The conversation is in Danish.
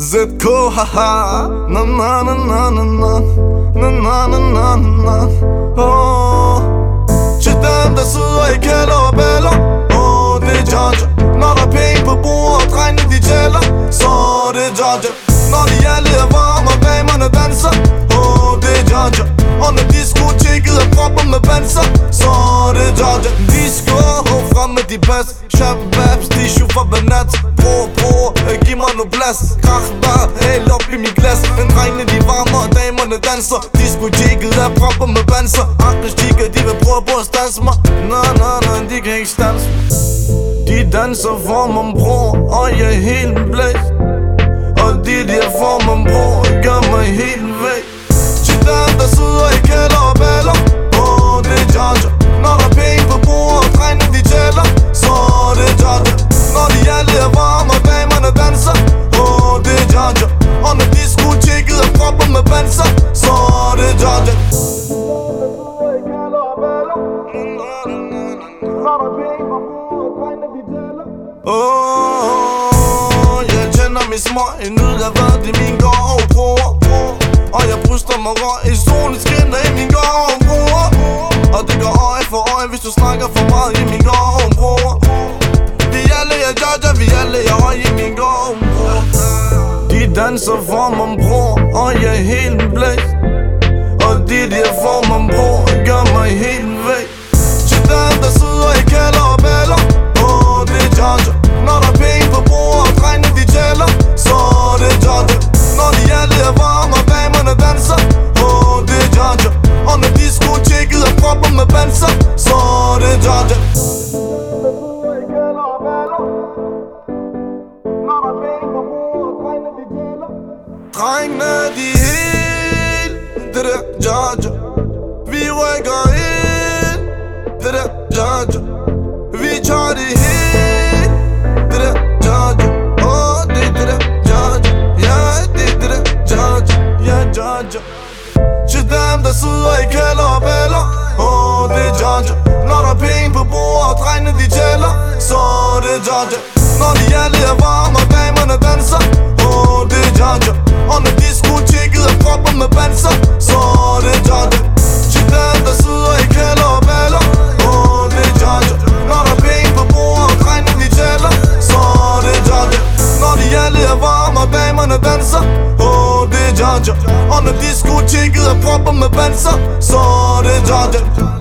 ZK, haha. Na na na na na na. Na na na na na. Oh. Til dem, der sidder i kælder og baller. Det er Georgia. Når der er penge på bordet og drengene de tæller, så er det Georgia. Når de alle er varme og damerne danser, det er Georgia. Og når diskoteket er proppet med banser, så er det Georgia. Disco, frem med de bas. Shababs, de shufer banat. Bror, giv mig nu plads. Krach bare, hæld op i mit glas. Men drengene de varmer og damerne danser. Diskoteket er proppet med banser. Andre stikker, de vil prøve på at stanse mig. Nej, de kan ikke stanse. De danser for mig, bror, og jeg er helt blæst. Og de der for mig, bror, gør mig helt væk. Til dem, der sidder i kælder og baller, det er Georgia. Når der er penge på bordet og drengene de tæller, så er det Georgia. Når de alle er varme og damerne danser, det er Georgia. Og når diskoteket er proppet med banser, så er det Georgia. Jeg tænder min smøg ud af hvad det min gård, bror. Og jeg puster mig røg i solen skinner i min gård, bror. Og det går øje for øje, hvis du snakker for meget i min gård, bror. Vi alle er Georgia, vi alle er høj i min gård, bror. De danser for mig, bror, og jeg er helt blæst. Og de der for mig, bror, gør mig helt væk. Til dem, der sidder i kælder og baller, det er Georgia. Når der er penge på bordet og drengene de tæller, så er det Georgia. Når de alle er varme og damerne danser, det er Georgia. Og når diskoteket er proppet med banser, så er det Georgia. Drengene de helt, det der Georgia. Vi rykker ind, det der Georgia. Vi tager det helt, det der Georgia. Det er det der Georgia. Ja, det er det der Georgia. Ja, Georgia. Til dem, der sidder i kælder og baller, det er Georgia. Når der er penge på bordet og drengene de tæller, så er det Georgia. Når de alle er varme og damerne danser, det er Georgia. Og når diskoteket er proppet med banser, så er det Georgia. Til dem, der sidder i kælder og baller, det er Georgia. Når der er penge på bordet og drengene de tæller, så er det Georgia. Når de alle er varme og damerne danser, det er Georgia. Og når diskoteket er proppet med banser, så er det Georgia.